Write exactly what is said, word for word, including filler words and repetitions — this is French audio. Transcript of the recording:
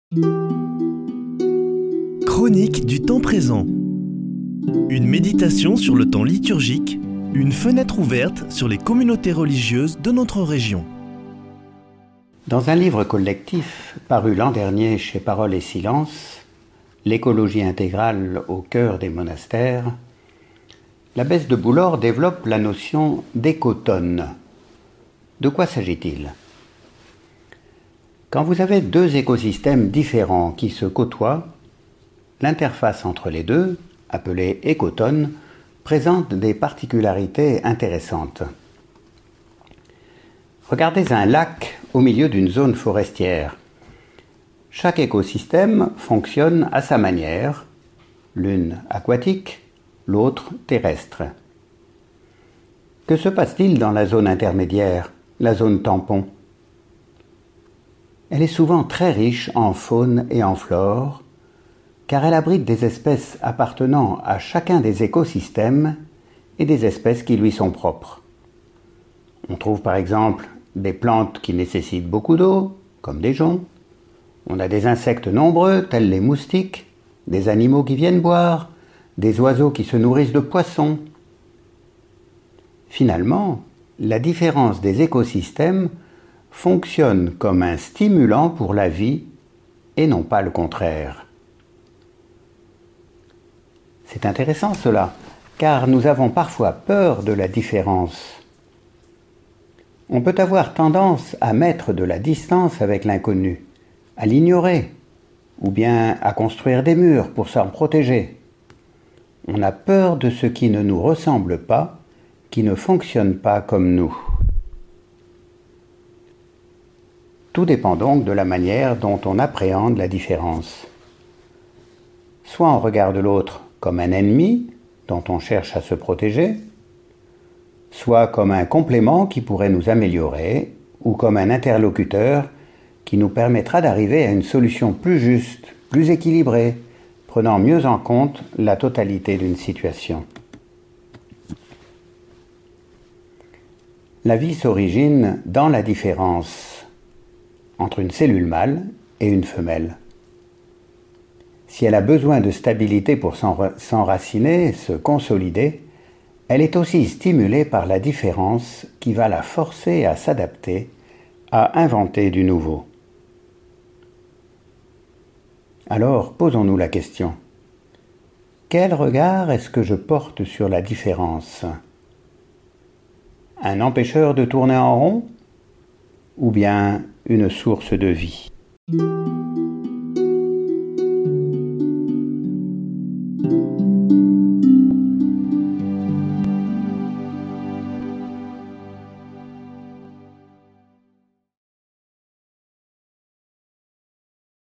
Chronique du temps présent. Une méditation sur le temps liturgique, une fenêtre ouverte sur les communautés religieuses de notre région. Dans un livre collectif paru l'an dernier chez Parole et Silence, L'écologie intégrale au cœur des monastères, l'abbesse de Boulor développe la notion d'écotonne. De quoi s'agit-il ? Quand vous avez deux écosystèmes différents qui se côtoient, l'interface entre les deux, appelée écotonne, présente des particularités intéressantes. Regardez un lac au milieu d'une zone forestière. Chaque écosystème fonctionne à sa manière, l'une aquatique, l'autre terrestre. Que se passe-t-il dans la zone intermédiaire, la zone tampon ? Elle est souvent très riche en faune et en flore, car elle abrite des espèces appartenant à chacun des écosystèmes et des espèces qui lui sont propres. On trouve par exemple des plantes qui nécessitent beaucoup d'eau, comme des joncs. On a des insectes nombreux, tels les moustiques, des animaux qui viennent boire, des oiseaux qui se nourrissent de poissons. Finalement, la différence des écosystèmes fonctionne comme un stimulant pour la vie et non pas le contraire. C'est intéressant cela, car nous avons parfois peur de la différence. On peut avoir tendance à mettre de la distance avec l'inconnu, à l'ignorer, ou bien à construire des murs pour s'en protéger. On a peur de ce qui ne nous ressemble pas, qui ne fonctionne pas comme nous. Tout dépend donc de la manière dont on appréhende la différence. Soit on regarde l'autre comme un ennemi dont on cherche à se protéger, soit comme un complément qui pourrait nous améliorer, ou comme un interlocuteur qui nous permettra d'arriver à une solution plus juste, plus équilibrée, prenant mieux en compte la totalité d'une situation. La vie s'origine dans la différence entre une cellule mâle et une femelle. Si elle a besoin de stabilité pour s'enraciner, se consolider, elle est aussi stimulée par la différence qui va la forcer à s'adapter, à inventer du nouveau. Alors, posons-nous la question. Quel regard est-ce que je porte sur la différence ? Un empêcheur de tourner en rond ? Ou bien une source de vie ?